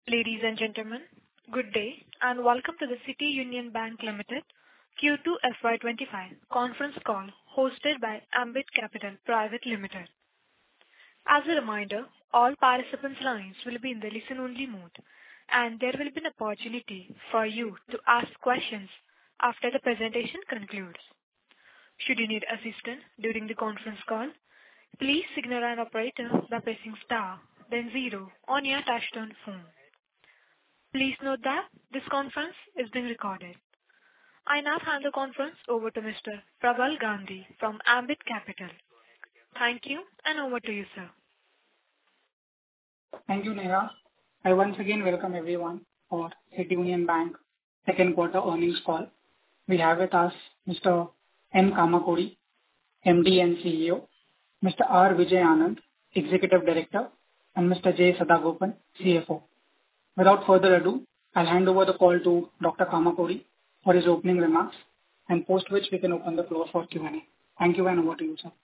Ladies and gentlemen, good day and welcome to the City Union Bank Limited Q2 FY25 conference call hosted by Ambit Capital Private Limited. As a reminder, all participants' lines will be in the listen-only mode, and there will be an opportunity for you to ask questions after the presentation concludes. Should you need assistance during the conference call, please signal an operator by pressing star, then 0 on your touchtone phone. Please note that this conference is being recorded. I now hand the conference over to Mr. Prabal Gandhi from Ambit Capital. Thank you, and over to you, sir. Thank you, Neha. I once again welcome everyone for City Union Bank second quarter earnings call. We have with us Mr. M. Kamakodi, MD and CEO, Mr. R. Vijay Anand, Executive Director, and Mr. J. Sadagopan, CFO. Without further ado, I'll hand over the call to Dr. Kamakodi for his opening remarks, and post which we can open the floor for Q&A. Thank you, and over to you, sir.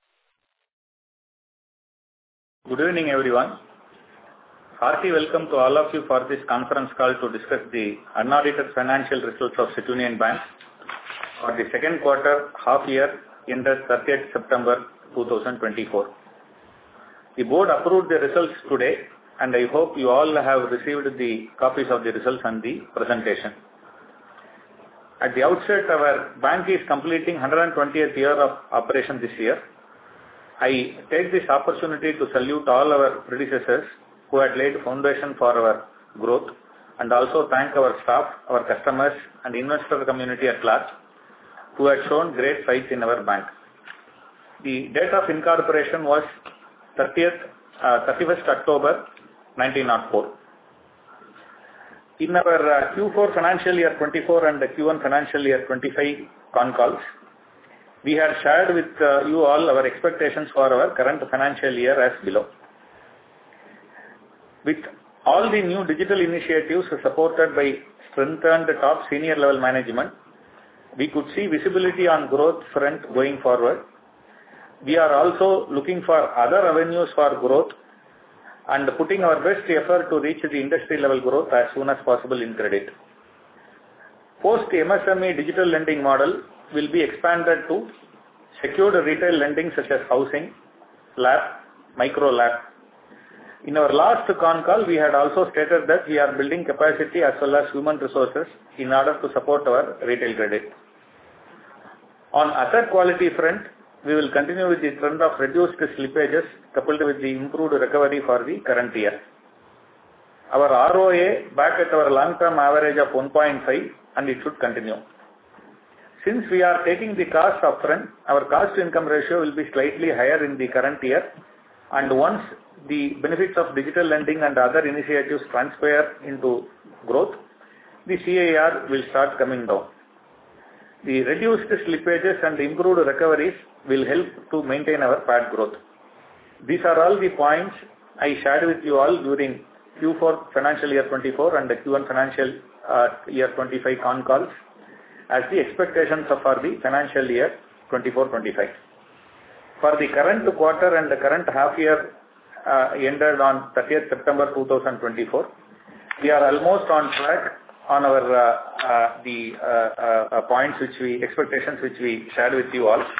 Good evening, everyone. Hearty welcome to all of you for this conference call to discuss the unaudited financial results of City Union Bank for the second quarter half year ended 30th September 2024. The board approved the results today, and I hope you all have received the copies of the results and the presentation. At the outset, our bank is completing 120th year of operation this year. I take this opportunity to salute all our predecessors who had laid foundation for our growth, and also thank our staff, our customers, and investor community at large who had shown great faith in our bank. The date of incorporation was 31st October 1904. In our Q4 financial year 24 and Q1 financial year 25 con calls, we had shared with you all our expectations for our current financial year as below. With all the new digital initiatives supported by strengthened top senior level management, we could see visibility on growth front going forward. We are also looking for other avenues for growth and putting our best effort to reach the industry level growth as soon as possible in credit. Post MSME digital lending model will be expanded to secured retail lending such as housing, LAP, micro LAP. In our last con call, we had also stated that we are building capacity as well as human resources in order to support our retail credit. On asset quality front, we will continue with the trend of reduced slippages coupled with the improved recovery for the current year. Our ROA back at our long-term average of 1.5, and it should continue. Since we are taking the cost upfront, our cost-to-income ratio will be slightly higher in the current year, and once the benefits of digital lending and other initiatives transpire into growth, the CIR will start coming down. The reduced slippages and improved recoveries will help to maintain our PAT growth. These are all the points I shared with you all during Q4 financial year 24 and the Q1 financial year 25 con calls as the expectations for the financial year 24-25. For the current quarter and the current half year ended on 30th September 2024, we are almost on track on our points expectations which we shared with you all.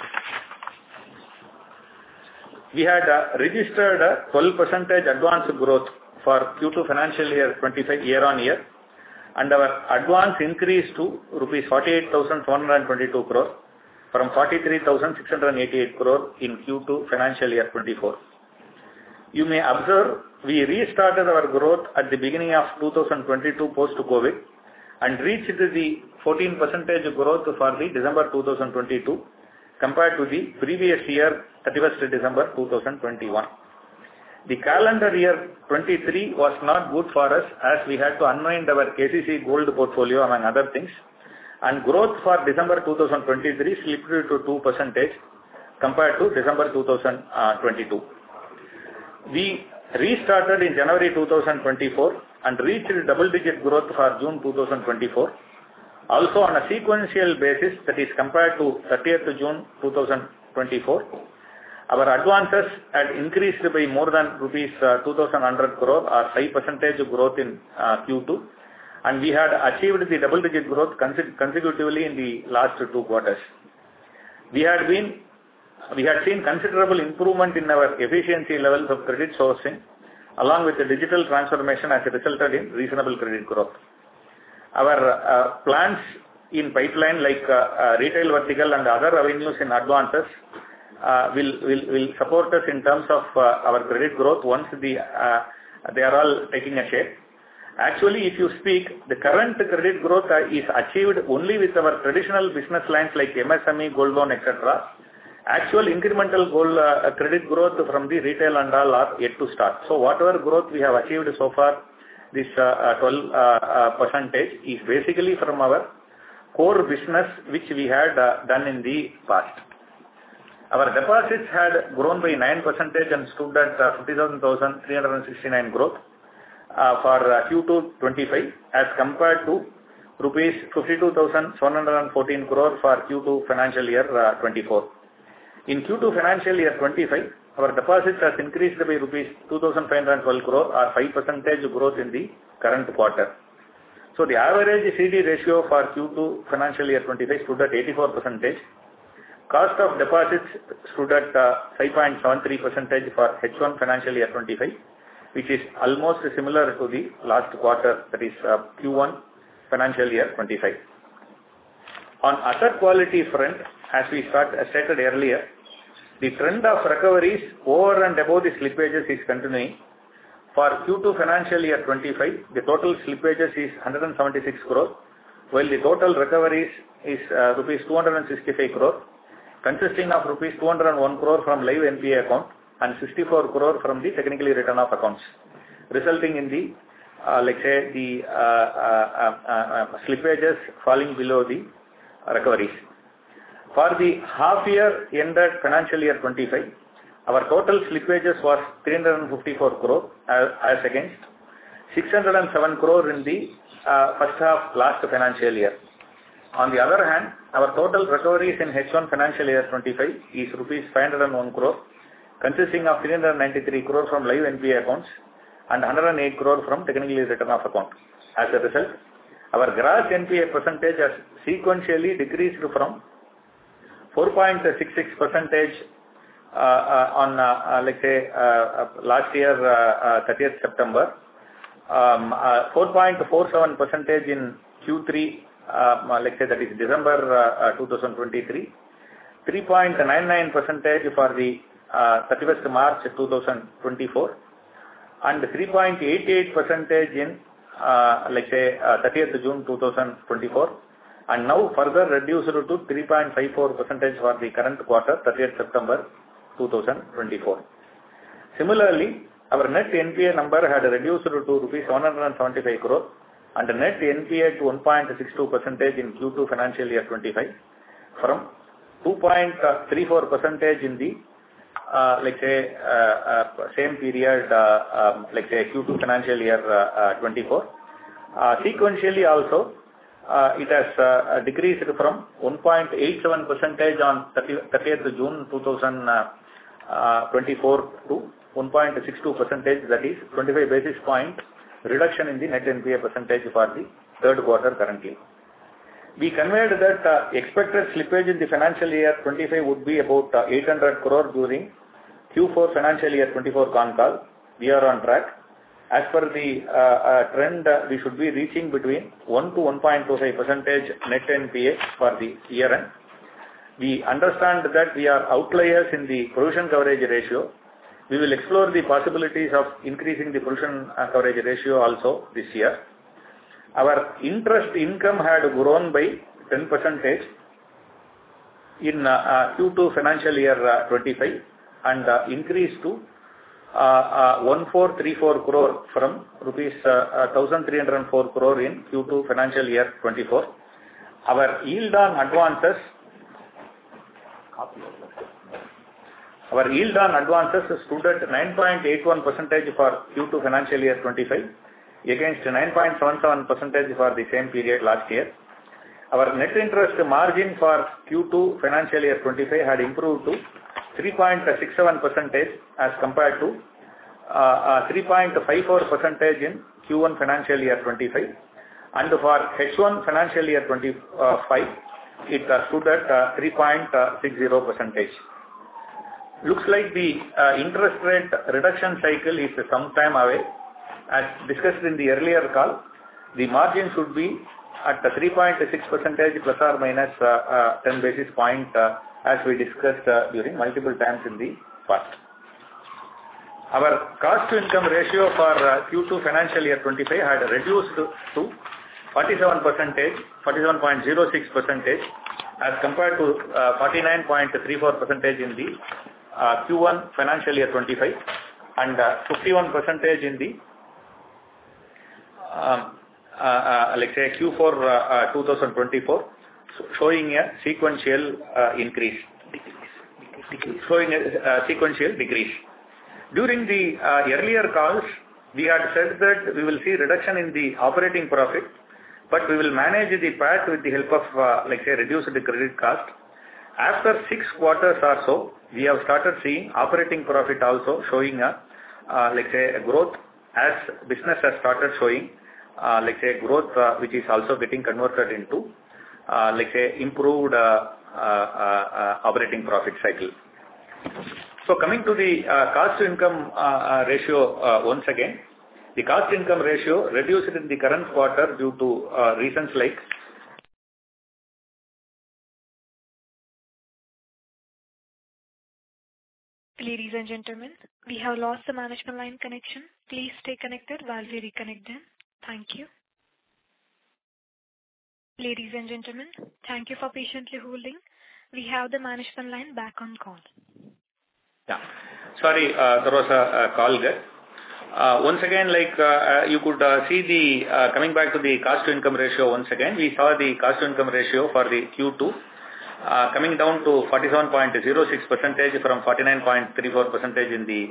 We had registered a 12% advance growth for Q2 financial year 25 year on year, and our advance increased to rupees 48,422 crore from 43,688 crore in Q2 financial year 24. You may observe we restarted our growth at the beginning of 2022 post-COVID and reached the 14% growth for the December 2022 compared to the previous year 31st December 2021. The calendar year 23 was not good for us as we had to unwind our KCC gold portfolio among other things, and growth for December 2023 slipped to 2% compared to December 2022. We restarted in January 2024 and reached double-digit growth for June 2024. Also on a sequential basis, that is compared to 30th June 2024, Our advances had increased by more than rupees 2,100 crore or 5% growth in Q2, and we had achieved the double-digit growth consecutively in the last 2 quarters. We had seen considerable improvement in our efficiency levels of credit sourcing, along with the digital transformation as resulted in reasonable credit growth. Our plans in pipeline like retail vertical and other avenues in advances will support us in terms of our credit growth once they are all taking a shape. Actually, if you speak, the current credit growth is achieved only with our traditional business lines like MSME, gold loan, etc. Actual incremental credit growth from the retail and all are yet to start. So whatever growth we have achieved so far, this 12% is basically from our core business which we had done in the past. Our deposits had grown by 9% and stood at 57,369 growth for Q2 25 as compared to rupees 52,714 crore for Q2 financial year 24. In Q2 financial year 25, our deposits has increased by rupees 2,512 crore or 5% growth in the current quarter. So the average CD ratio for Q2 financial year 25 stood at 84%. Cost of deposits stood at 5.73% for H1 financial year 25, which is almost similar to the last quarter, that is Q1 financial year 25. On asset quality front, as we stated earlier, the trend of recoveries over and above the slippages is continuing. For Q2 financial year 25, the total slippages is 176 crore, while the total recoveries is rupees 265 crore, consisting of rupees 201 crore from live NPA account and 64 crore from the technically written off accounts, resulting in the slippages falling below the recoveries. For the half year ended financial year 25, our total slippages was 354 crore as against 607 crore in the first half last financial year. On the other hand, our total recoveries in H1 financial year 25 is rupees 501 crore, consisting of 393 crore from live NPA accounts and 108 crore from technically written off account. As a result, our gross NPA percentage has sequentially decreased from 4.66% on last year 30th September, 4.47% in Q3, that is December 2023, 3.99% for the 31st March 2024, and 3.88% in 30th June 2024, and now further reduced to 3.54% for the current quarter, 30th September 2024. Similarly, our net NPA number had reduced to rupees 175 crore and net NPA to 1.62% in Q2 financial year 25 from 2.34% in the same period, Q2 financial year 24. Sequentially also, it has decreased from 1.87% on 30th June 2024 to 1.62%, that is 25 basis point reduction in the net NPA percentage for the third quarter currently. We conveyed that expected slippage in the financial year 25 would be about 800 crore during Q4 financial year 24 con call. We are on track. As per the trend, we should be reaching between 1 to 1.25% net NPA for the year end. We understand that we are outliers in the provision coverage ratio. We will explore the possibilities of increasing the provision coverage ratio also this year. Our interest income had grown by 10% in Q2 financial year 25 and increased to 1434 crore from rupees 1304 crore in Q2 financial year 24. Our yield on advances stood at 9.81% for Q2 financial year 25 against 9.77% for the same period last year. Our net interest margin for Q2 financial year 25 had improved to 3.67% as compared to 3.54% in Q1 financial year 25, and for H1 financial year 25, it stood at 3.60%. Looks like the interest rate reduction cycle is some time away. As discussed in the earlier call, the margin should be at 3.6% plus or minus 10 basis point, as we discussed during multiple times in the past. Our cost to income ratio for Q2 financial year 25 had reduced to 47.06% as compared to 49.34% in the Q1 financial year 25 and 51% in the let's say Q4 2024, showing a sequential decrease. During the earlier calls, we had said that we will see reduction in the operating profit, but we will manage the PAT with the help of let's say reduce the credit cost. After 6 quarters or so, we have started seeing operating profit also showing a let's say a growth, as business has started showing let's say growth, which is also getting converted into let's say improved operating profit cycle. So coming to the cost to income ratio, once again, the cost to income ratio reduced in the current quarter due to reasons like Ladies and gentlemen, we have lost the management line connection. Please stay connected while we reconnect them. Thank you. Ladies and gentlemen, thank you for patiently holding. We have the management line back on call. Yeah. Sorry, there was a call there. Once again, like you could see the coming back to the cost to income ratio once again, we saw the cost to income ratio for the Q2 coming down to 47.06% from 49.34% in the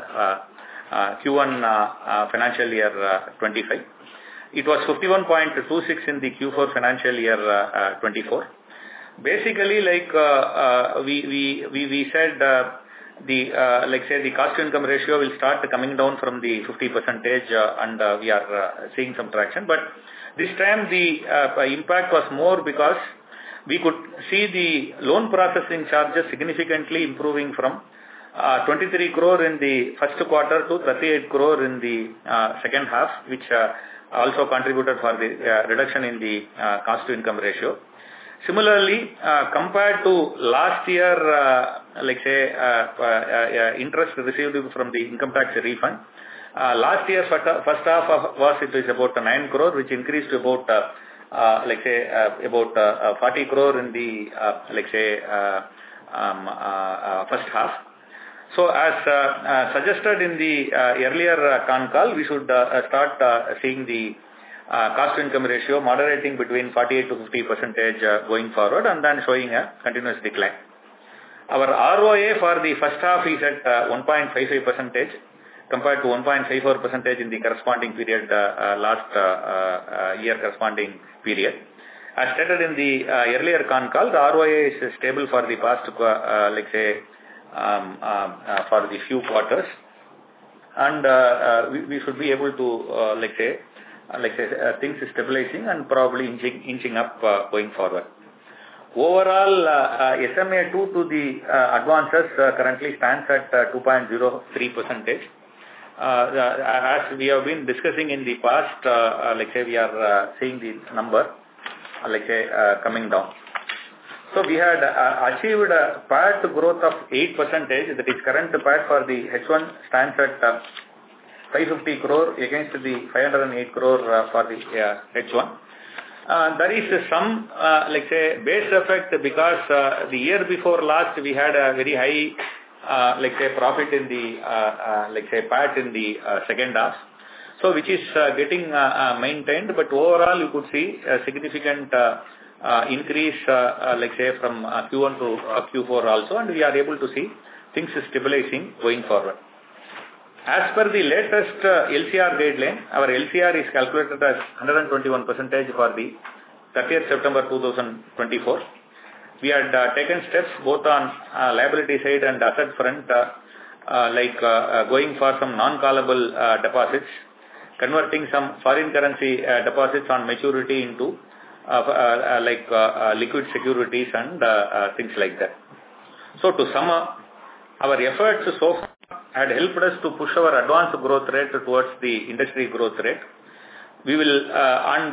Q1 financial year 25. It was 51.26 in the Q4 financial year 24. Basically, like we said, the like say the cost to income ratio will start coming down from the 50%, and we are seeing some traction. But this time the impact was more because we could see the loan processing charges significantly improving from 23 crore in the first quarter to 38 crore in the second half, which also contributed for the reduction in the cost to income ratio. Similarly, compared to last year, like say interest received from the income tax refund, last year first half was about 9 crore, which increased to about like say about 40 crore in the like say first half. So as suggested in the earlier con call, we should start seeing the cost to income ratio moderating between 48 to 50% going forward, and then showing a continuous decline. Our ROA for the first half is at 1.55% compared to 1.54% in the corresponding period, last year corresponding period. As stated in the earlier con call, the ROA is stable for the past, like say, for the few quarters, and we should be able to, like say, things stabilizing and probably inching up going forward. Overall, SMA 2 to the advances currently stands at 2.03%. As we have been discussing in the past, like say we are seeing the number, like say coming down. So we had achieved a PAT growth of 8%. That is current PAT for the H1 stands at 550 crore against the 508 crore for the H1. There is some like say base effect because the year before last we had a very high like say profit in the like say PAT in the second half, so which is getting maintained, but overall you could see a significant increase like say from Q1 to Q4 also, and we are able to see things stabilizing going forward. As per the latest LCR guideline, our LCR is calculated as 121% for the 30th September 2024. we had taken steps both on liability side and asset front, going for some non-callable deposits, converting some foreign currency deposits on maturity into liquid securities and things like that. So to sum up, our efforts so far had helped us to push our advanced growth rate towards the industry growth rate. We will, as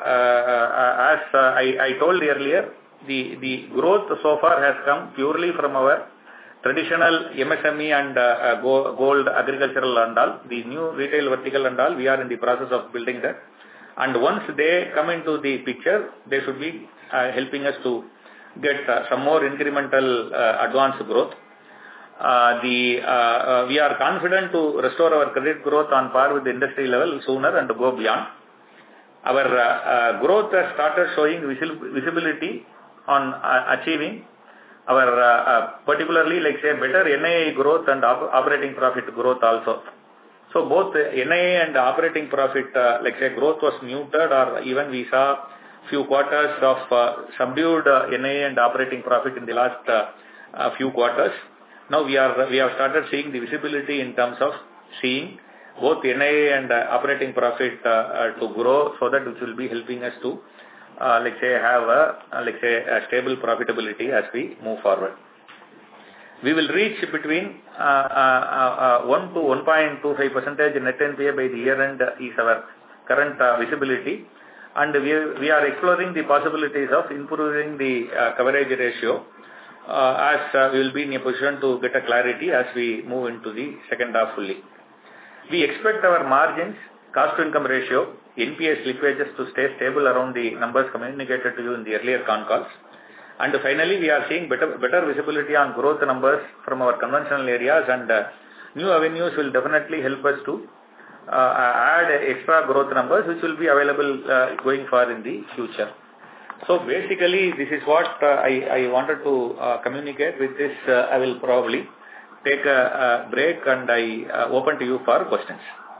I told earlier, the growth so far has come purely from our traditional MSME and gold, agricultural and all, the new retail vertical and all, we are in the process of building that. And once they come into the picture, they should be helping us to get some more incremental advanced growth. We are confident to restore our credit growth on par with the industry level sooner and go beyond. Our growth has started showing visibility on achieving our particularly better NII growth and operating profit growth also. So both NII and operating profit growth was muted, or even we saw few quarters of subdued NII and operating profit in the last few quarters. Now we have started seeing the visibility in terms of seeing both NII and operating profit to grow, so that which will be helping us to have a stable profitability as we move forward. We will reach between 1 to 1.25% net NPA by the year end is our current visibility, and we are exploring the possibilities of improving the coverage ratio as we will be in a position to get a clarity as we move into the second half fully. We expect our margins, cost to income ratio, NPA slippages to stay stable around the numbers communicated to you in the earlier con calls. And finally, we are seeing better visibility on growth numbers from our conventional areas, and new avenues will definitely help us to add extra growth numbers which will be available going far in the future. So basically, this is what I wanted to communicate. With this, I will probably take a break, and I open to you for questions.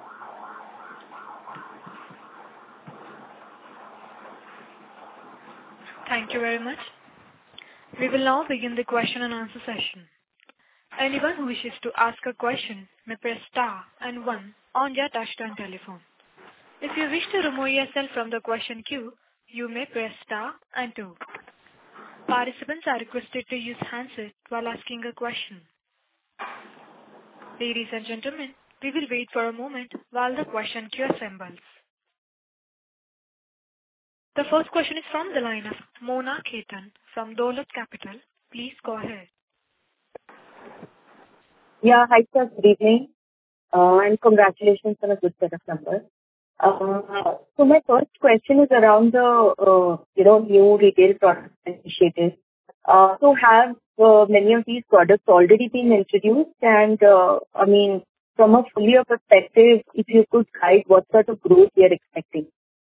Thank you very much. We will now begin the question and answer session. Anyone who wishes to ask a question may press star and 1 on their touchtone telephone. If you wish to remove yourself from the question queue, you may press star and 2. Participants are requested to use handset while asking a question. Ladies and gentlemen, we will wait for a moment while the question queue assembles. The first question is from the line of Mona Khetan from Dolat Capital. Please go ahead. Yeah, hi sir, good evening, and congratulations on a good set of numbers. So my first question is around the new retail product initiatives. So have many of these products already been introduced, and from a full year perspective, if you could guide what sort of growth we are expecting.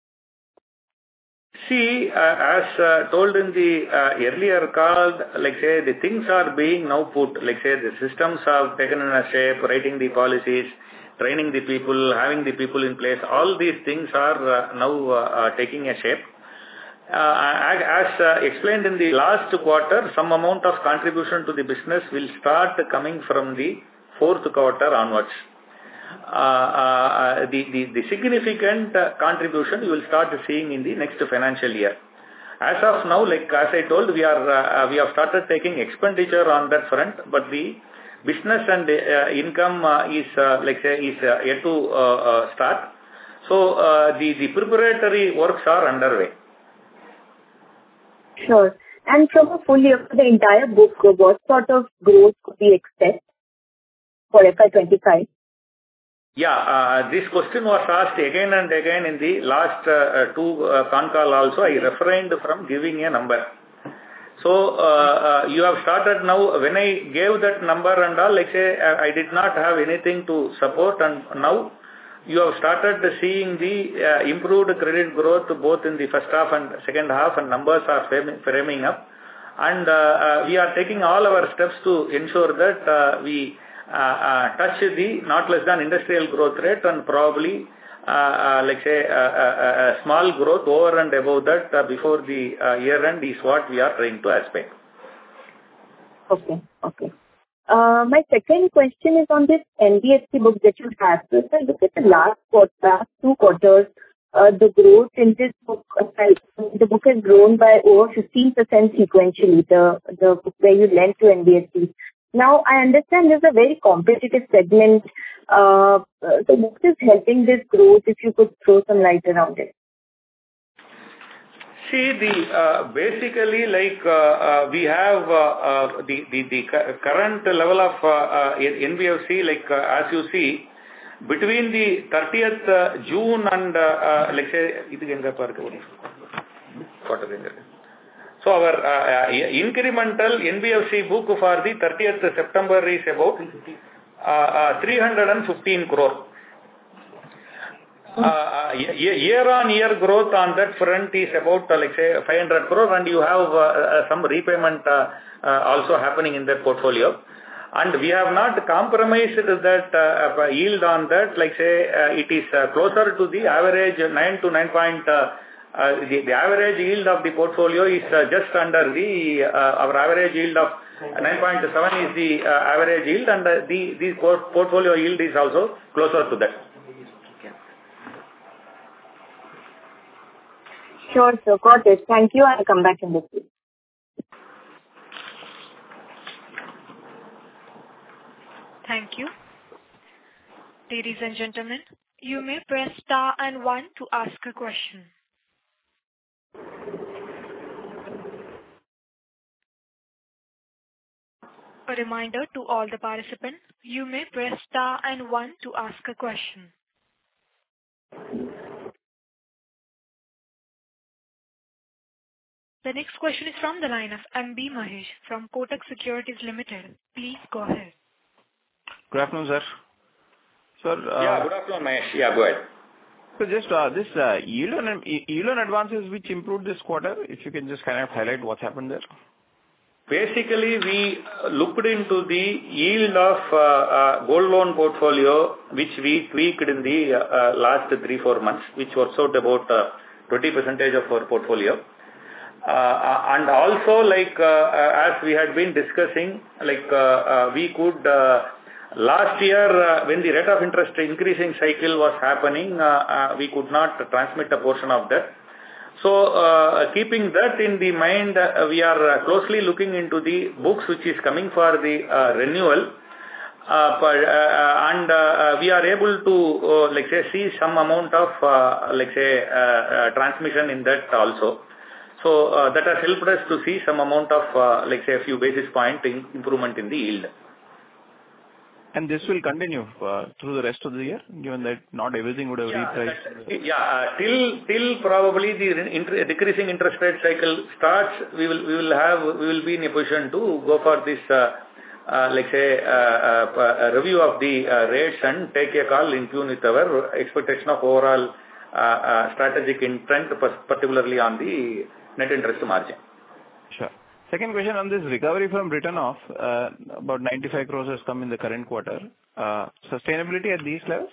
See, as told in the earlier call, the things are being now put, the systems have taken in a shape, writing the policies, training the people, having the people in place. All these things are now taking a shape. As explained in the last quarter, some amount of contribution to the business will start coming from the fourth quarter onwards. The significant contribution you will start seeing in the next financial year. As of now, as I told, we have started taking expenditure on that front, but the business and income is yet to start. So the preparatory works are underway. Sure. And from a full year for the entire book, what sort of growth could we expect for FY25? Yeah, this question was asked again and again in the last two con call also. I refrained from giving a number. So you have started now. When I gave that number and all, I did not have anything to support, and now you have started seeing the improved credit growth both in the first half and second half, and numbers are framing up. And we are taking all our steps to ensure that we touch the not less than industrial growth rate, and probably a small growth over and above that before the year end is what we are trying to aspect. Okay. Okay. My second question is on this NBFC book that you have. So if I look at the last 2 quarters, the growth in this book, the book has grown by over 15% sequentially, the book where you lend to NBFCs. Now, I understand this is a very competitive segment. So what is helping this growth, if you could throw some light around it? See, basically, like we have the current level of NBFC, like as you see, between the 30th June and let's say, so our incremental NBFC book for the 30th September is about 315 crore. Year-on-year growth on that front is about, let's say, 500 crore, and you have some repayment also happening in that portfolio. And we have not compromised that yield on that, like say, it is closer to the average 9 to 9 the average yield of the portfolio is just under our average yield of 9.7 is the average yield, and the portfolio yield is also closer to that. Sure, sir. Got it. Thank you. I'll come back in this week. Thank you. Ladies and gentlemen, you may press star and 1 to ask a question. A reminder to all the participants, you may press star and 1 to ask a question. The next question is from the line of M.B. Mahesh from Kotak Securities Limited. Please go ahead. Good afternoon, sir. Sir, yeah, good afternoon, Mahesh. Yeah, go ahead. So just this yield on advances which improved this quarter, if you can just kind of highlight what's happened there. Basically, we looked into the yield of gold loan portfolio, which we tweaked in the last 3-4 months, which works out about 20% of our portfolio. And also, like as we had been discussing, like we could last year when the rate of interest increasing cycle was happening, we could not transmit a portion of that. So keeping that in the mind, we are closely looking into the books which is coming for the renewal, and we are able to like say see some amount of like say transmission in that also. So that has helped us to see some amount of like say a few basis point improvement in the yield. And this will continue through the rest of the year, given that not everything would have repriced. Yeah, till probably the decreasing interest rate cycle starts, we will be in a position to go for this, like say, a review of the rates and take a call in tune with our expectation of overall strategic intent, particularly on the net interest margin. Sure. Second question on this recovery from written off, about 95 crores has come in the current quarter. Sustainability at these levels?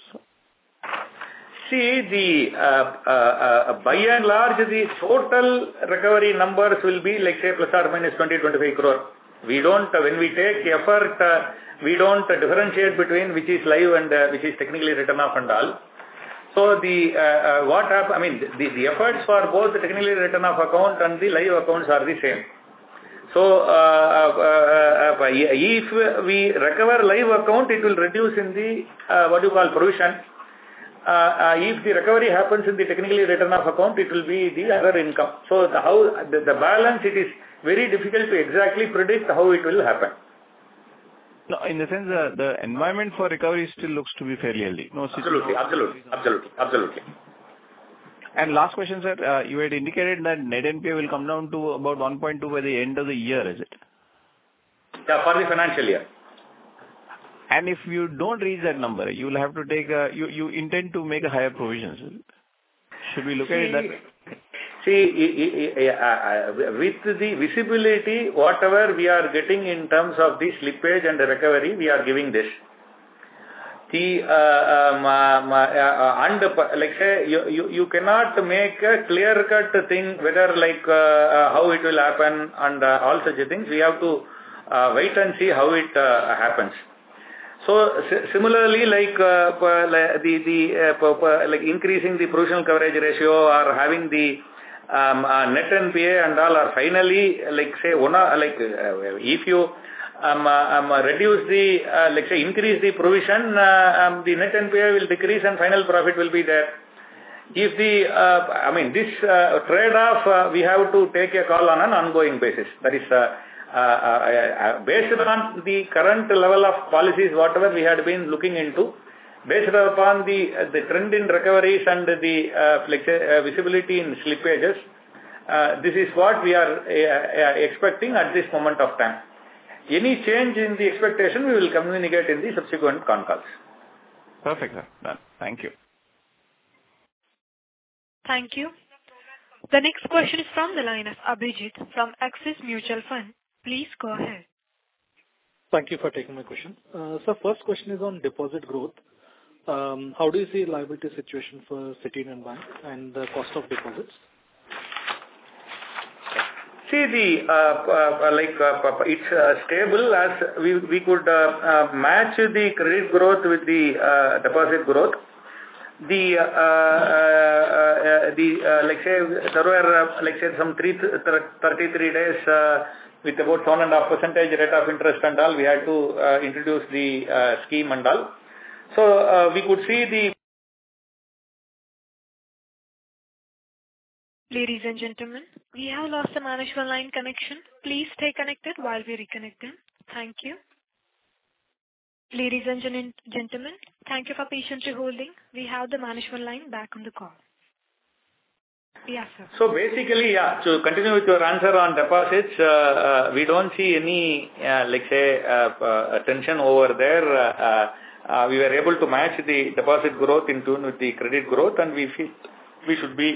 See, by and large, the total recovery numbers will be like say plus or minus 20-25 crore. We don't, when we take effort, we don't differentiate between which is live and which is technically written off and all. So what happens, I mean, the efforts for both the technically written off account and the live accounts are the same. So, if we recover live account, it will reduce in the, what you call provision. If the recovery happens in the technically written off account, it will be the other income. So, the balance, it is very difficult to exactly predict how it will happen. No, in the sense the environment for recovery still looks to be fairly healthy. No, Absolutely. And last question, sir. You had indicated that net NPA will come down to about 1.2 by the end of the year, is it? Yeah, for the financial year. And if you don't reach that number, you will have to take you intend to make a higher provisions. Should we look at it that way? See, with the visibility, whatever we are getting in terms of the slippage and the recovery, we are giving this. And like say, you cannot make a clear-cut thing whether like how it will happen and all such things. We have to wait and see how it happens. So similarly, like increasing the provisional coverage ratio or having the net NPA and all are finally if you reduce the increase the provision, the net NPA will decrease and final profit will be there. If the this trade-off we have to take a call on an ongoing basis. That is based on the current level of policies, whatever we had been looking into, based upon the trend in recoveries and the visibility in slippages, this is what we are expecting at this moment of time. Any change in the expectation, we will communicate in the subsequent con calls. Perfect, sir. Done. Thank you. Thank you. The next question is from the line of Abhijit from Axis Mutual Fund. Please go ahead. Thank you for taking my question. So first question is on deposit growth. How do you see liability situation for City Union Bank and the cost of deposits? See, it's stable as we could match the credit growth with the deposit growth. There were some 33 days with about 7.5% rate of interest and all. We had to introduce the scheme and all. So we could see the. Ladies and gentlemen, we have lost the management line connection. Please stay connected while we reconnect them. Thank you. Ladies and gentlemen, thank you for patiently holding. We have the management line back on the call. Yes, sir. So basically, to continue with your answer on deposits, we don't see any, tension over there. We were able to match the deposit growth in tune with the credit growth, and we feel we should be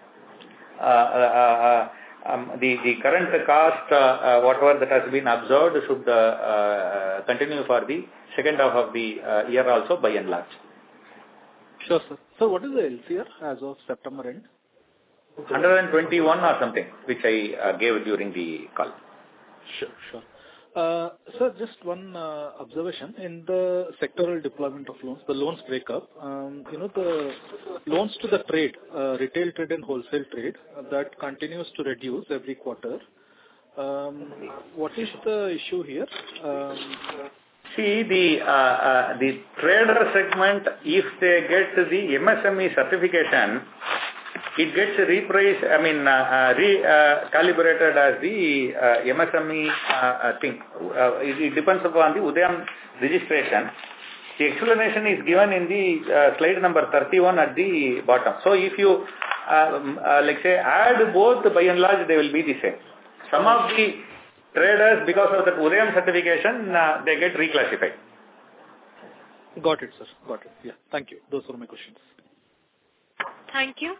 the current cost, whatever that has been observed, should continue for the second half of the year also by and large. Sure, sir. So what is the LCR as of September end? 121 or something, which I gave during the call. Sure. Sir, just one observation. In the sectoral deployment of loans, the loans breakup, the loans to the trade, retail trade and wholesale trade, that continues to reduce every quarter. What is the issue here? See, the trader segment, if they get the MSME certification, it gets repriced, recalibrated as the MSME thing. It depends upon the Udayam registration. The explanation is given in the slide number 31 at the bottom. So if you, add both, by and large, they will be the same. Some of the traders, because of that Udayam certification, they get reclassified. Got it, sir. Got it. Yeah. Thank you. Those were my questions. Thank you.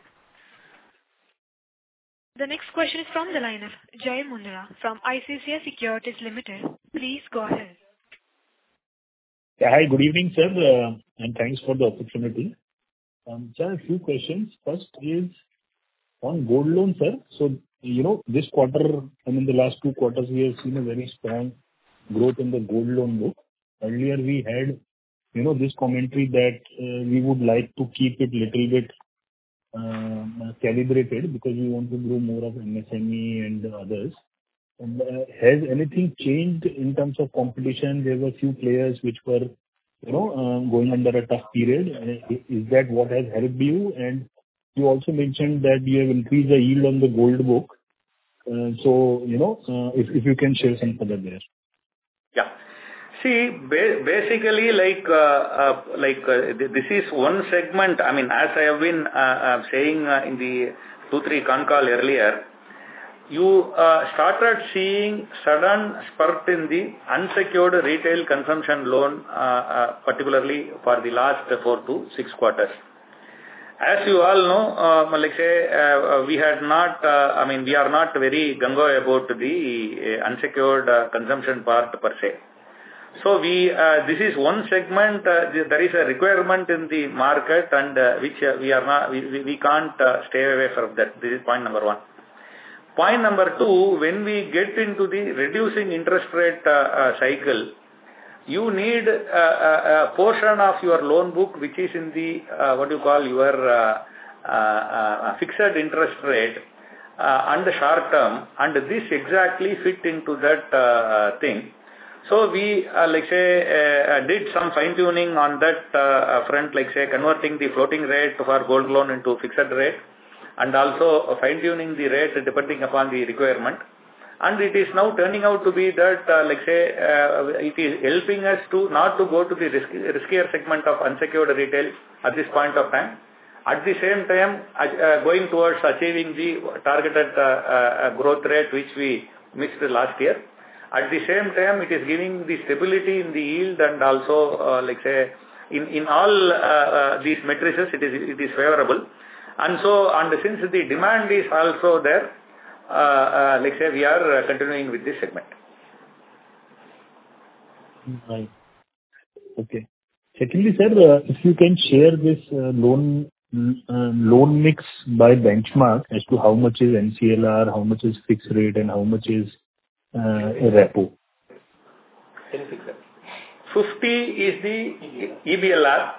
The next question is from the line of Jai Mundra from ICICI Securities Limited. Please go ahead. Hi, good evening, sir, and thanks for the opportunity. Sir, a few questions. First is on gold loan, sir. So, this quarter, the last 2 quarters, we have seen a very strong growth in the gold loan book. Earlier, we had, this commentary that we would like to keep it little bit calibrated because we want to grow more of MSME and others. And, has anything changed in terms of competition? There were few players which were, going under a tough period. Is that what has helped you? And you also mentioned that you have increased the yield on the gold book. So, if you can share some color there. Yeah. See, basically, this is one segment. As I have been saying in the 2-3 con call earlier, you started seeing sudden spurt in the unsecured retail consumption loan, particularly for the last 4 to 6 quarters. As you all know, we had not, we are not very gung-ho about the unsecured consumption part per se. So this is one segment. There is a requirement in the market, and which we can't stay away from that. This is point number 1. Point number two, when we get into the reducing interest rate cycle, you need a portion of your loan book which is in the what you call your fixed interest rate and the short term, and this exactly fit into that thing. So we did some fine tuning on that front, converting the floating rate for gold loan into fixed rate, and also fine tuning the rate depending upon the requirement. And it is now turning out to be that, it is helping us to not to go to the riskier segment of unsecured retail at this point of time. At the same time, going towards achieving the targeted growth rate which we missed last year. At the same time, it is giving the stability in the yield, and also, in all these matrices, it is favorable. And so, and since the demand is also there, we are continuing with this segment. Right. Okay. Secondly, sir, if you can share this loan mix by benchmark as to how much is MCLR, how much is fixed rate, and how much is repo. 50 is the EBLR.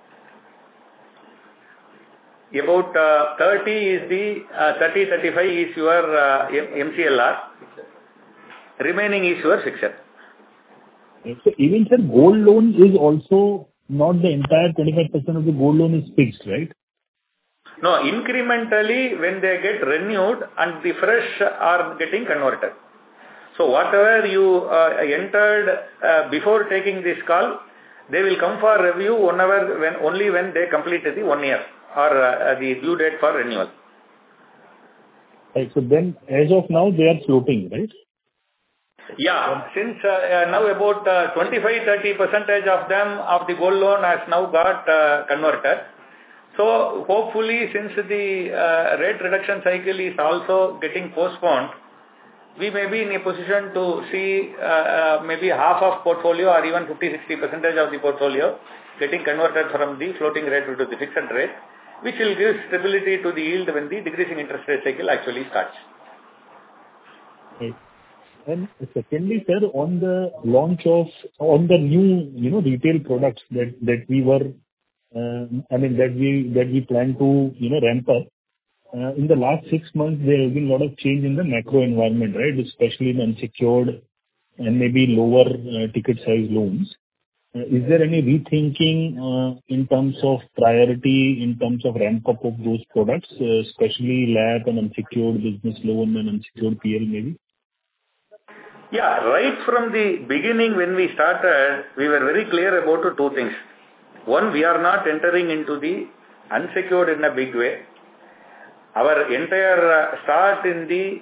About 30 is the 35 is your MCLR. Remaining is your fixed. So even sir, gold loan is also not the entire 25% of the gold loan is fixed, right? No, incrementally when they get renewed and the fresh are getting converted. So whatever you entered before taking this call, they will come for review only when they complete the 1 year or the due date for renewal. Right. So then, as of now, they are floating, right? Yeah, since now about 25-30% of them of the gold loan has now got converted. So hopefully, since the rate reduction cycle is also getting postponed, we may be in a position to see maybe half of portfolio or even 50-60% of the portfolio getting converted from the floating rate to the fixed rate, which will give stability to the yield when the decreasing interest rate cycle actually starts. Right. And secondly, sir, on the launch of the new retail products that we were that we plan to ramp up. In the last 6 months, there has been a lot of change in the macro environment, right? Especially in unsecured and maybe lower ticket size loans. Is there any rethinking in terms of priority, in terms of ramp up of those products, especially LAP and unsecured business loan and unsecured PL maybe? Yeah, right from the beginning when we started, we were very clear about two things. One, we are not entering into the unsecured in a big way. Our entire start in the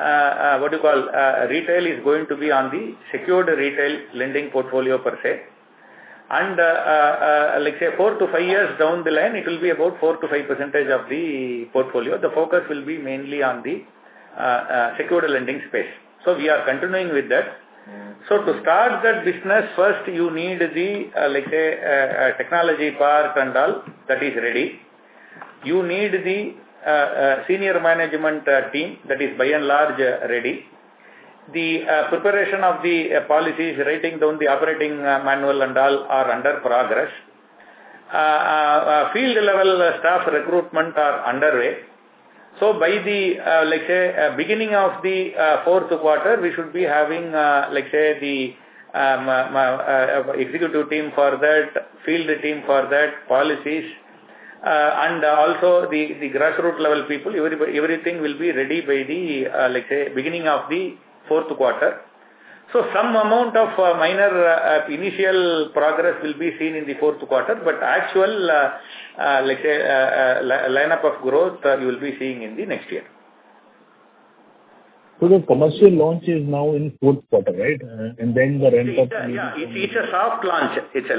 retail is going to be on the secured retail lending portfolio per se. And 4 to 5 years down the line, it will be about 4 to 5% of the portfolio. The focus will be mainly on the secured lending space. So we are continuing with that. So to start that business, first you need the technology part and all that is ready. You need the senior management team that is by and large ready. The preparation of the policies, writing down the operating manual and all are under progress. Field level staff recruitment are underway. So by the beginning of the fourth quarter, we should be having the executive team for that, field team for that, policies, and also the grassroots level people. Everything will be ready by the beginning of the fourth quarter. So some amount of minor initial progress will be seen in the fourth quarter, but actual lineup of growth you will be seeing in the next year. So the commercial launch is now in fourth quarter, right? And then the ramp up. Yeah, it's a soft launch. It's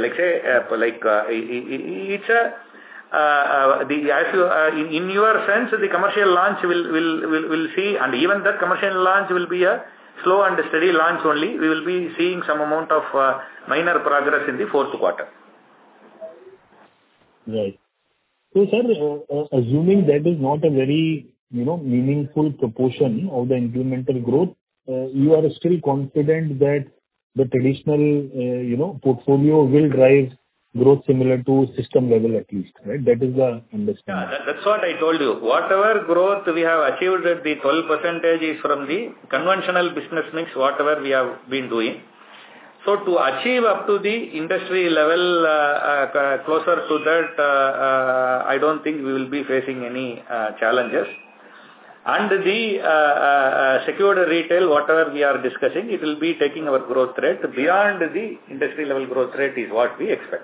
in your sense, the commercial launch will see, and even that commercial launch will be a slow and steady launch only. We will be seeing some amount of minor progress in the fourth quarter. Right. So, sir, assuming that is not a very meaningful proportion of the incremental growth, you are still confident that the traditional, portfolio will drive growth similar to system level at least, right? That is the understanding. Yeah, that's what I told you. Whatever growth we have achieved at the 12% is from the conventional business mix, whatever we have been doing. So to achieve up to the industry level, closer to that, I don't think we will be facing any challenges. And the secured retail, whatever we are discussing, it will be taking our growth rate beyond the industry level growth rate is what we expect.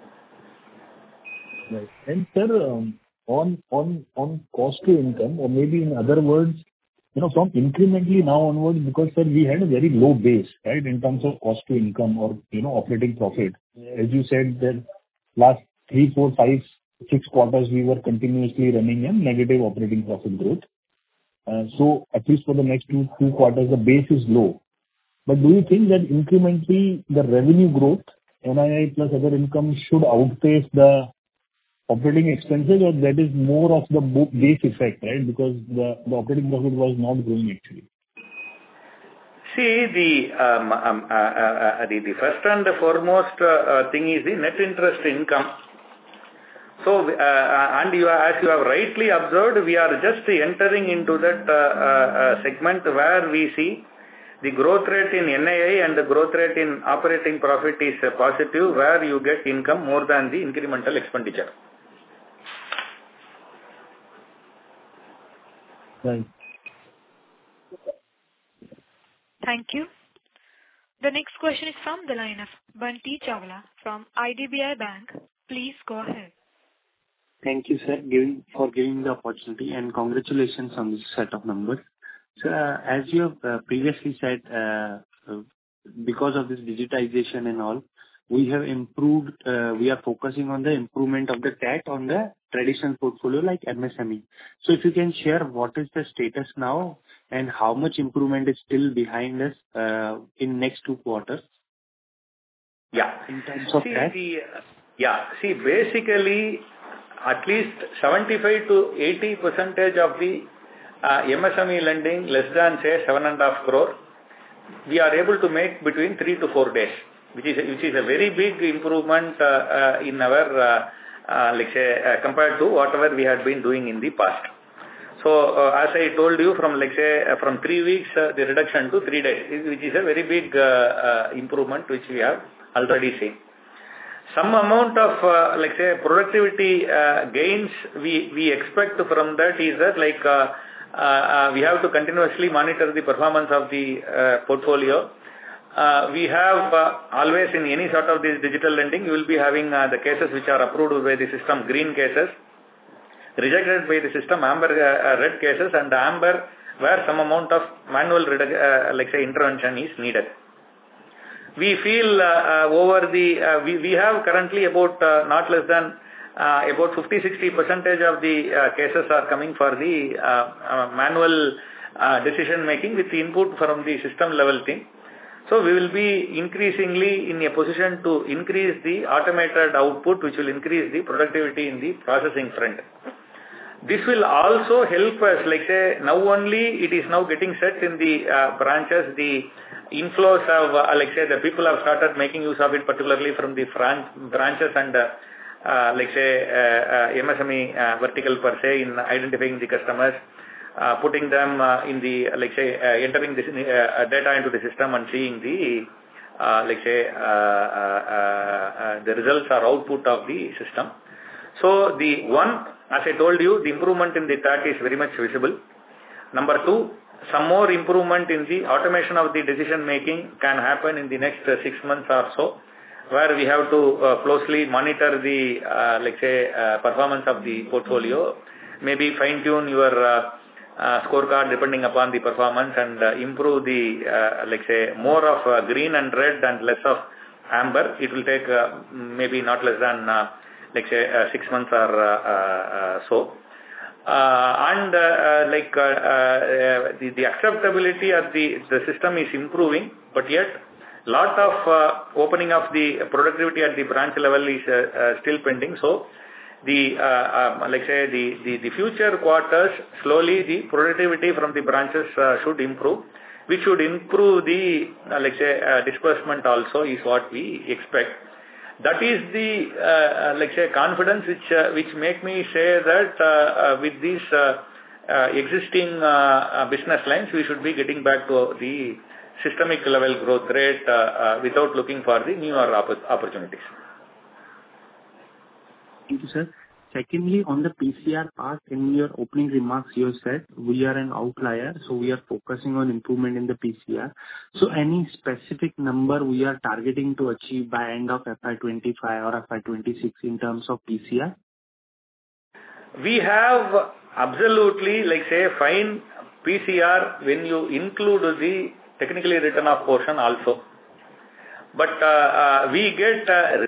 Right. And sir, on cost to income, or maybe in other words, from incrementally now onwards, because sir, we had a very low base, right, in terms of cost to income or, operating profit. As you said that last 3, 4, 5, 6 quarters, we were continuously running a negative operating profit growth. So at least for the next two quarters, the base is low. But do you think that incrementally the revenue growth, NII plus other income, should outpace the operating expenses, or that is more of the base effect, right? Because the operating profit was not growing actually. See, the first and the foremost thing is the net interest income. So, and as you have rightly observed, we are just entering into that segment where we see the growth rate in NII and the growth rate in operating profit is positive, where you get income more than the incremental expenditure. Right. Thank you. The next question is from the line of Bunty Chawla from IDBI Bank. Please go ahead. Thank you, sir, for giving the opportunity, and congratulations on this set of numbers. So, as you have previously said, because of this digitization and all, we have improved, we are focusing on the improvement of the TAT on the traditional portfolio like MSME. So if you can share what is the status now and how much improvement is still behind us in next 2 quarters? Yeah. In terms of TAT? See, basically, at least 75 to 80% of the MSME lending less than say 7.5 crore, we are able to make between 3 to 4 days, which is a very big improvement in our compared to whatever we had been doing in the past. So as I told you, from from 3 weeks the reduction to 3 days, which is a very big improvement which we have already seen. Some amount of productivity gains we expect from that is that we have to continuously monitor the performance of the portfolio. We have always in any sort of this digital lending, you will be having the cases which are approved by the system, green cases, rejected by the system, amber, red cases, and amber where some amount of manual intervention is needed. We feel we have currently about not less than about 50-60% of the cases are coming for the manual decision making with the input from the system level thing. So we will be increasingly in a position to increase the automated output, which will increase the productivity in the processing front. This will also help us, now only it is now getting set in the branches, the inflows of, the people have started making use of it, particularly from the branches and, MSME vertical per se, in identifying the customers, putting them in the, entering this data into the system and seeing the, the results or output of the system. So the one, as I told you, the improvement in the TAT is very much visible. Number 2, some more improvement in the automation of the decision making can happen in the next 6 months or so, where we have to closely monitor the, performance of the portfolio, maybe fine tune your scorecard depending upon the performance and improve the, more of green and red and less of amber. It will take maybe not less than 6 months or so. And the acceptability of the system is improving, but yet lot of opening of the productivity at the branch level is still pending. So the future quarters, slowly the productivity from the branches should improve, which should improve the disbursement also is what we expect. That is the confidence which make me say that with these existing business lines, we should be getting back to the systemic level growth rate without looking for the newer opportunities. Thank you, sir. Secondly, on the PCR part, in your opening remarks, you said we are an outlier, so we are focusing on improvement in the PCR. So any specific number we are targeting to achieve by end of FY25 or FY26 in terms of PCR? We have absolutely, fine PCR when you include the technically written off portion also. But we get...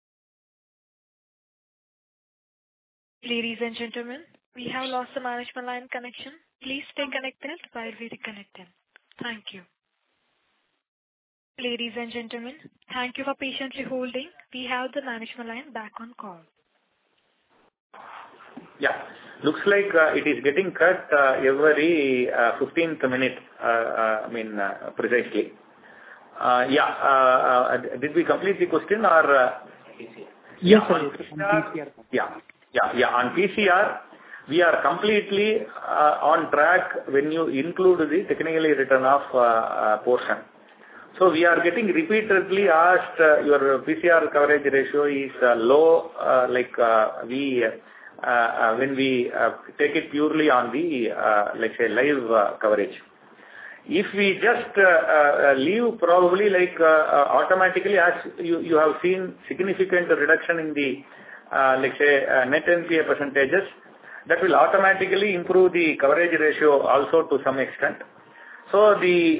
Ladies and gentlemen, we have lost the management line connection. Please stay connected while we reconnect them. Thank you. Ladies and gentlemen, thank you for patiently holding. We have the management line back on call. Yeah, looks like it is getting cut every 15th minute, precisely. Did we complete the question or? Yes, sir. Yeah. On PCR, we are completely on track when you include the technically written off portion. So we are getting repeatedly asked, your PCR coverage ratio is low, when we take it purely on the, live coverage. If we just leave probably automatically, as you have seen significant reduction in the net NPA percentages, that will automatically improve the coverage ratio also to some extent. So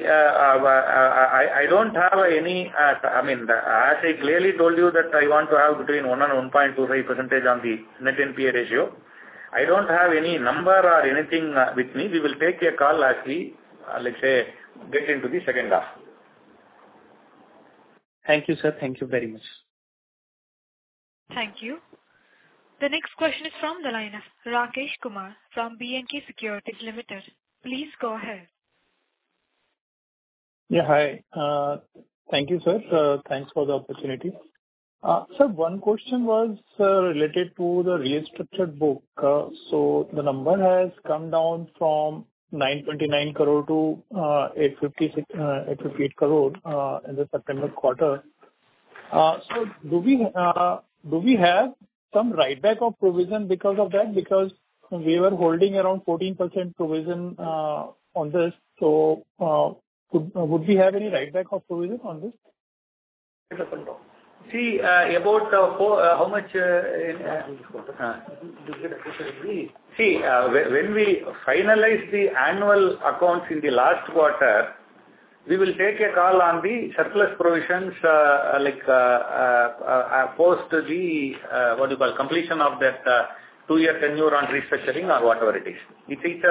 I don't have any, as I clearly told you that I want to have between 1 and 1.25% on the net NPA ratio. I don't have any number or anything with me. We will take a call as we, get into the second half. Thank you, sir. Thank you very much. Thank you. The next question is from the line of Rakesh Kumar from B&K Securities Limited. Please go ahead. Yeah, hi. Thank you, sir. Thanks for the opportunity. Sir, one question was related to the restructured book. So the number has come down from 929 crore to 858 crore in the September quarter. So do we have some write back of provision because of that? Because we were holding around 14% provision on this. So would we have any write back of provision on this? See, about how much... See, when we finalize the annual accounts in the last quarter, we will take a call on the surplus provisions post the completion of that 2-year tenure on restructuring or whatever it is. It's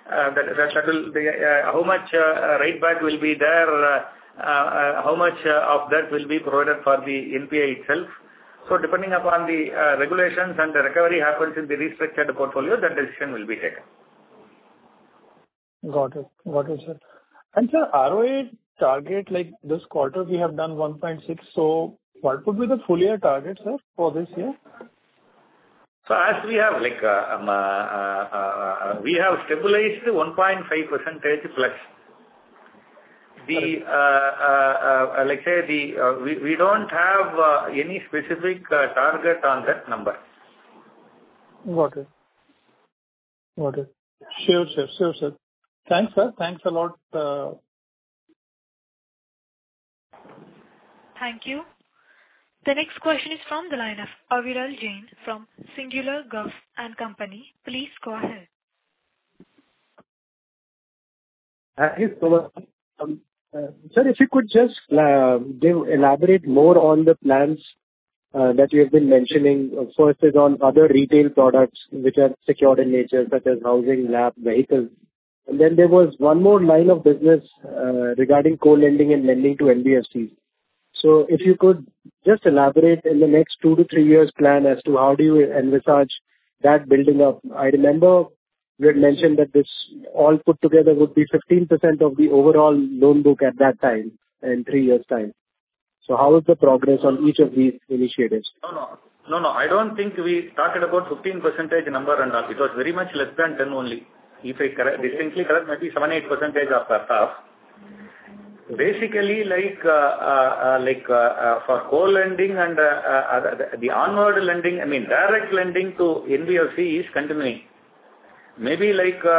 how much write back will be there, how much of that will be provided for the NPA itself. So depending upon the regulations and the recovery happens in the restructured portfolio, that decision will be taken. Got it, sir. And sir, ROA target, like this quarter we have done 1.6. So what would be the full year target, sir, for this year? So as we have we have stabilized 1.5% plus. We don't have any specific target on that number. Got it. Sure, sir. Thanks, sir. Thanks a lot. Thank you. The next question is from the line of Aviral Jain from Singular Gulf and Company. Please go ahead. Thank you so much. Sir, if you could just elaborate more on the plans that you have been mentioning. First is on other retail products which are secured in nature, such as housing, LAP, vehicles. And then there was one more line of business regarding co-lending and lending to NBFCs. So if you could just elaborate in the next 2 to 3 years plan as to how do you envisage that building up. I remember you had mentioned that this all put together would be 15% of the overall loan book at that time in 3 years' time. So how is the progress on each of these initiatives? No. I don't think we started about 15% number and all. It was very much less than 10 only. If I distinctly correct, maybe 7-8% of the staff. Basically, for co-lending and the onward lending, I mean direct lending to NBFC is continuing. Maybe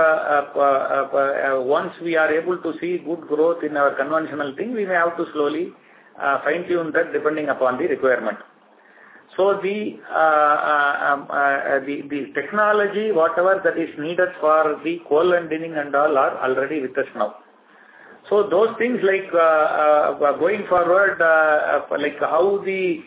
once we are able to see good growth in our conventional thing, we may have to slowly fine-tune that depending upon the requirement. So the technology, whatever that is needed for the co-lending and all are already with us now. So those things going forward, how the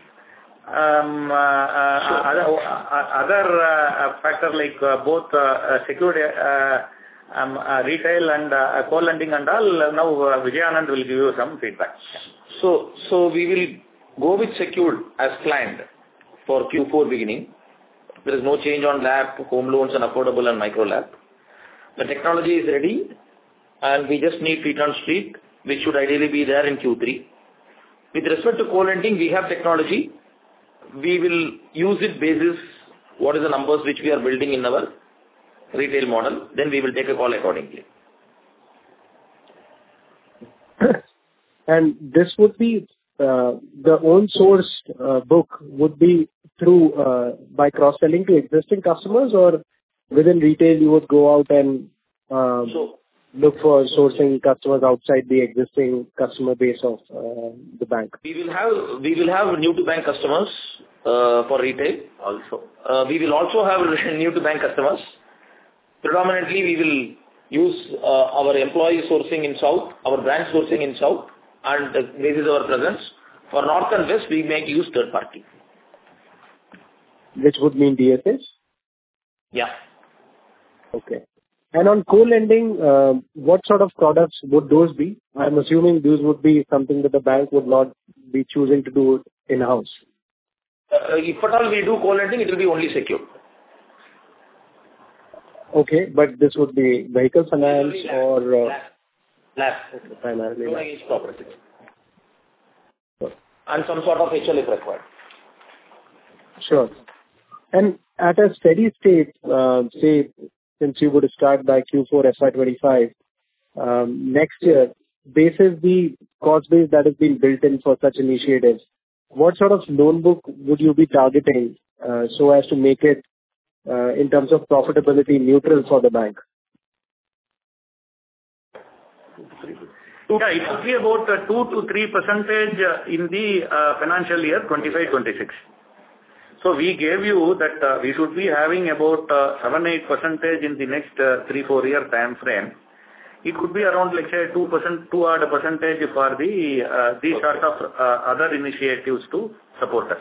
other factor both secured retail and co-lending and all, now Vijayanand will give you some feedback. So we will go with secured as planned for Q4 beginning. There is no change on LAP, home loans and affordable and micro LAP. The technology is ready and we just need feet on street, which should ideally be there in Q3. With respect to co-lending, we have technology. We will use it basis what is the numbers which we are building in our retail model. Then we will take a call accordingly. And this would be the own source book would be through by cross-selling to existing customers, or within retail you would go out and look for sourcing customers outside the existing customer base of the bank. We will have new to bank customers for retail also. We will also have new to bank customers. Predominantly, we will use our employee sourcing in South, our branch sourcing in South, and this is our presence. For North and West, we may use third party. Which would mean DSS? Yeah. Okay. And on co-lending, what sort of products would those be? I'm assuming those would be something that the bank would not be choosing to do in-house. If at all we do co-lending, it will be only secured. Okay, but this would be vehicle finance or... LAP. Okay, primarily loan against property. And some sort of HL if required. Sure. And at a steady state, say, since you would start by Q4 FY25, next year, basis the cost base that has been built in for such initiatives, what sort of loan book would you be targeting so as to make it, in terms of profitability, neutral for the bank? Yeah, it would be about 2 to 3% in the financial year 25-26. So we gave you that we should be having about 7-8% in the next 3-4 year time frame. It could be around, let's say, 2% for the these sort of other initiatives to support us.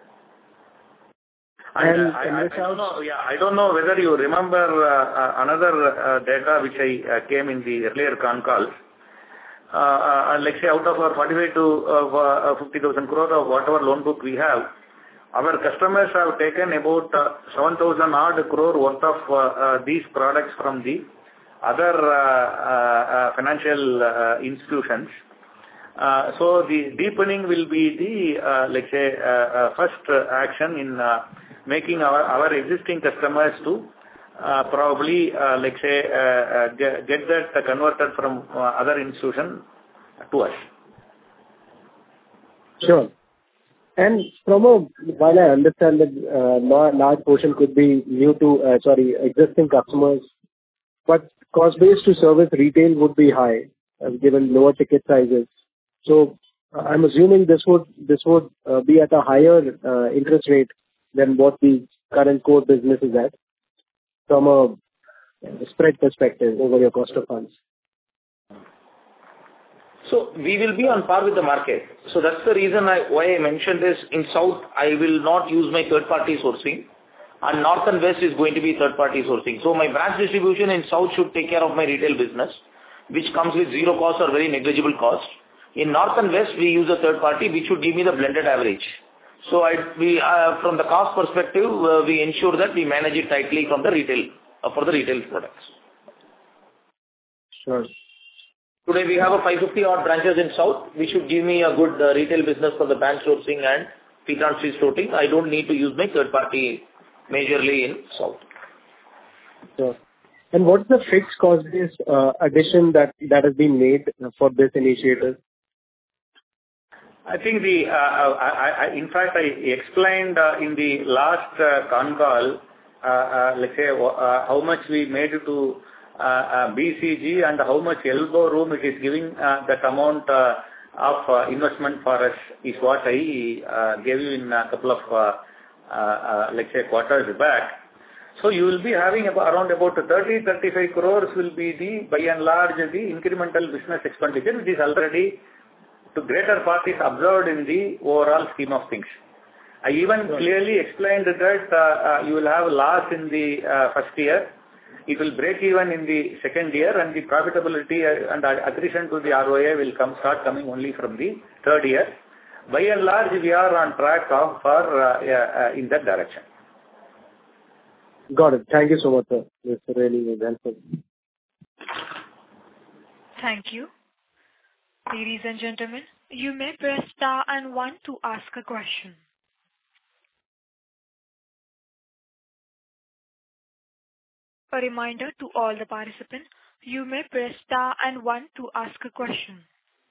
And I don't know whether you remember another data which I came in the earlier con call. Let's say out of our 45 to 50,000 crore of whatever loan book we have, our customers have taken about 7,000 odd crore worth of these products from the other financial institutions. So the deepening will be the, let's say, first action in making our existing customers to probably, let's say, get that converted from other institution to us. Sure. And while I understand that large portion could be new to, existing customers, but cost base to service retail would be high, given lower ticket sizes. So I'm assuming this would be at a higher interest rate than what the current core business is at, from a spread perspective over your cost of funds. So we will be on par with the market. So that's the reason why I mentioned this. In South, I will not use my third-party sourcing, and North and West is going to be third-party sourcing. So my branch distribution in South should take care of my retail business, which comes with zero cost or very negligible cost. In north and west, we use a third party, which should give me the blended average. So from the cost perspective, we ensure that we manage it tightly from the retail, for the retail products. Sure. Today we have a 550 odd branches in south, which should give me a good retail business for the bank sourcing and feet on street floating. I don't need to use my third party majorly in south. Sure. And what's the fixed cost base addition that has been made for this initiative? I think in fact, I explained in the last con call, let's say, how much we made to BCG and how much elbow room it is giving that amount of investment for us is what I gave you in a couple of, let's say, quarters back. So you will be having around about 30-35 crores will be by and large the incremental business expenditure, which is already to greater part is observed in the overall scheme of things. I even clearly explained that you will have loss in the first year. It will break even in the second year, and the profitability and accretion to the ROA will start coming only from the third year. By and large, we are on track for in that direction. Got it. Thank you so much, sir. This really was helpful. Thank you. Ladies and gentlemen, you may press star and 1 to ask a question. A reminder to all the participants, you may press star and 1 to ask a question.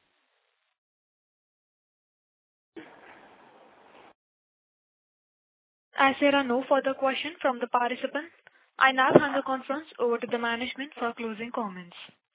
As there are no further questions from the participants, I now hand the conference over to the management for closing comments.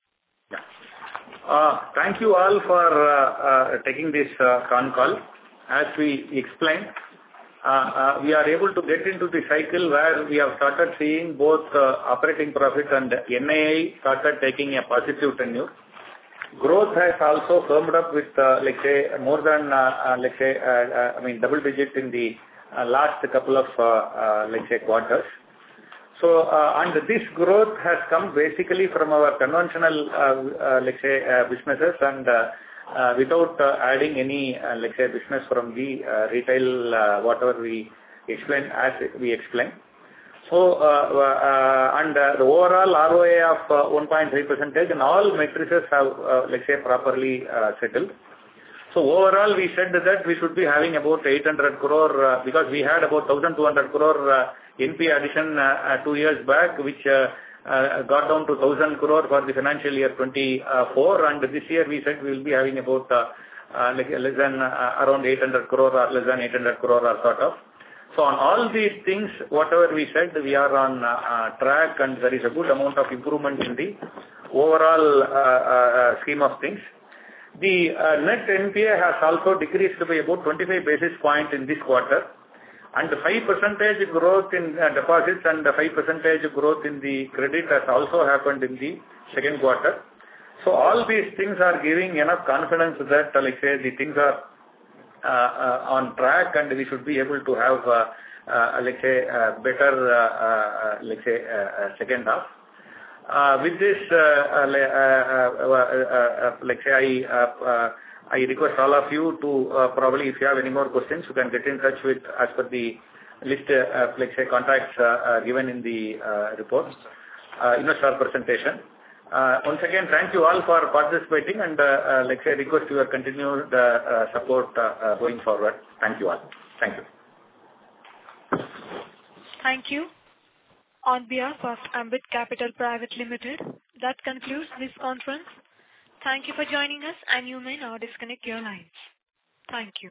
Thank you all for taking this con call. As we explained, we are able to get into the cycle where we have started seeing both operating profit and NII started taking a positive tenure. Growth has also firmed up with, let's say, more than, let's say, double digit in the last couple of, let's say, quarters. So, and this growth has come basically from our conventional, let's say, businesses and without adding any, let's say, business from the retail, whatever we explain as we explain. So, and the overall ROA of 1.3% and all matrices have, let's say, properly settled. So overall, we said that we should be having about 800 crore because we had about 1,200 crore NP addition 2 years back, which got down to 1,000 crore for the financial year 24, and this year we said we will be having about less than around 800 crore or less than 800 crore or sort of. So on all these things, whatever we said, we are on track, and there is a good amount of improvement in the overall scheme of things. The net NPA has also decreased by about 25 basis points in this quarter, and the 5% growth in deposits and the 5% growth in the credit has also happened in the second quarter. So all these things are giving enough confidence that, let's say, the things are on track, and we should be able to have, let's say, better, let's say, second half. With this, let's say, I request all of you to probably, if you have any more questions, you can get in touch with as per the list, let's say, contacts given in the report, investor presentation. Once again, thank you all for participating, and let's say, request your continued support going forward. Thank you all. Thank you. Thank you. On behalf of Ambit Capital Private Limited, that concludes this conference. Thank you for joining us, and you may now disconnect your lines. Thank you.